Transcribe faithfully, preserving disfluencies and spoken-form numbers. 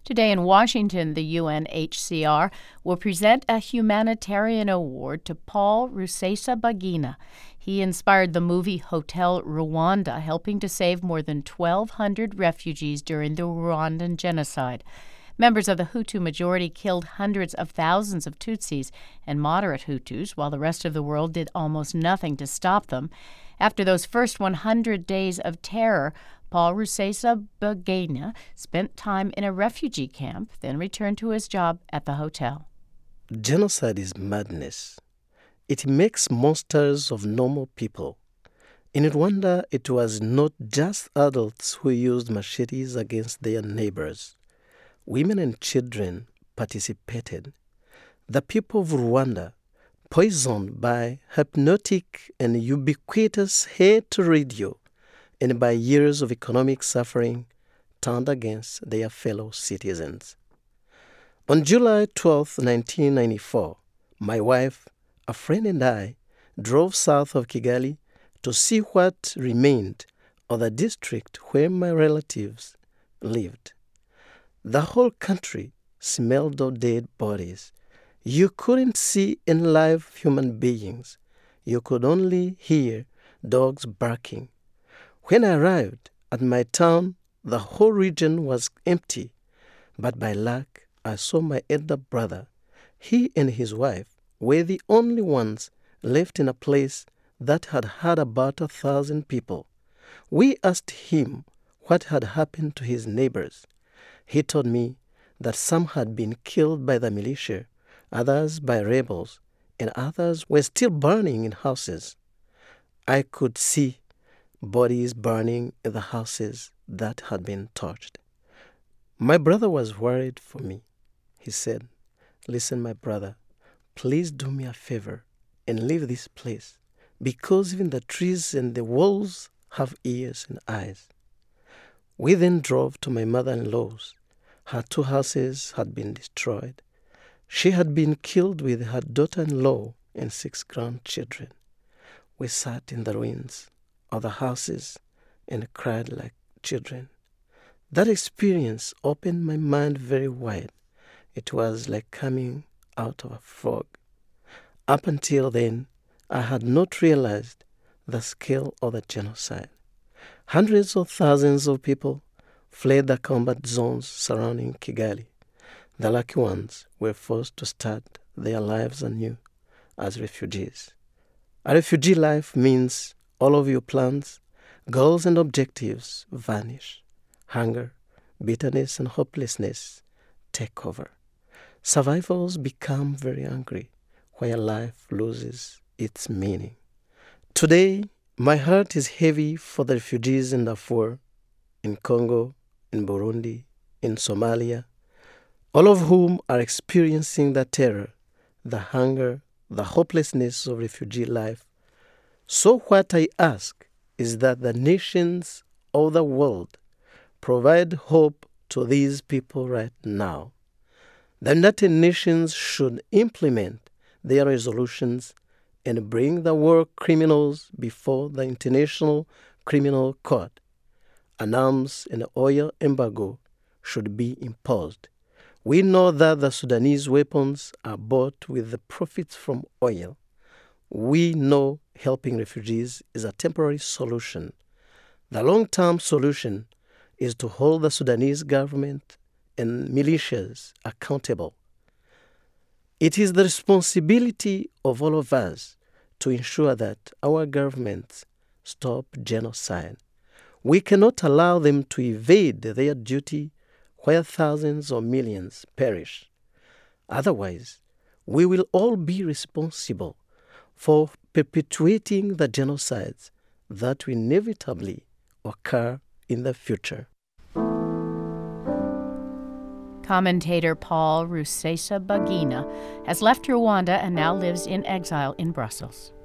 Today in Washington, the U N H C R will present a humanitarian award to Paul Rusesabagina. He inspired the movie Hotel Rwanda, helping to save more than twelve hundred refugees during the Rwandan genocide. Members of the Hutu majority killed hundreds of thousands of Tutsis and moderate Hutus, while the rest of the world did almost nothing to stop them. After those first one hundred days of terror, Paul Rusesabagina spent time in a refugee camp, then returned to his job at the hotel. Genocide is madness. It makes monsters of normal people. In Rwanda, it was not just adults who used machetes against their neighbors. Women and children participated. The people of Rwanda, poisoned by hypnotic and ubiquitous hate radio and by years of economic suffering, turned against their fellow citizens. On July twelfth, nineteen ninety-four, my wife, a friend, and I drove south of Kigali to see what remained of the district where my relatives lived. The whole country smelled of dead bodies. You couldn't see any live human beings. You could only hear dogs barking. When I arrived at my town, the whole region was empty. But by luck, I saw my elder brother. He and his wife were the only ones left in a place that had had about a thousand people. We asked him what had happened to his neighbors. He told me that some had been killed by the militia, others by rebels, and others were still burning in houses. I could see bodies burning in the houses that had been torched. My brother was worried for me. He said, "Listen, my brother, please do me a favor and leave this place, because even the trees and the walls have ears and eyes." We then drove to my mother-in-law's. Her two houses had been destroyed. She had been killed with her daughter-in-law and six grandchildren. We sat in the ruins of the houses and cried like children. That experience opened my mind very wide. It was like coming out of a fog. Up until then, I had not realized the scale of the genocide. Hundreds of thousands of people fled the combat zones surrounding Kigali. The lucky ones were forced to start their lives anew as refugees. A refugee life means all of your plans, goals, and objectives vanish. Hunger, bitterness, and hopelessness take over. Survivors become very angry, while life loses its meaning. Today, my heart is heavy for the refugees in Darfur, in Congo, in Burundi, in Somalia, all of whom are experiencing the terror, the hunger, the hopelessness of refugee life. So what I ask is that the nations of the world provide hope to these people right now. The United Nations should implement their resolutions and bring the war criminals before the International Criminal Court. An arms and oil embargo should be imposed. We know that the Sudanese weapons are bought with the profits from oil. We know helping refugees is a temporary solution. The long-term solution is to hold the Sudanese government and militias accountable. It is the responsibility of all of us to ensure that our governments stop genocide. We cannot allow them to evade their duty where thousands or millions perish. Otherwise, we will all be responsible for perpetuating the genocides that will inevitably occur in the future. Commentator Paul Rusesabagina has left Rwanda and now lives in exile in Brussels.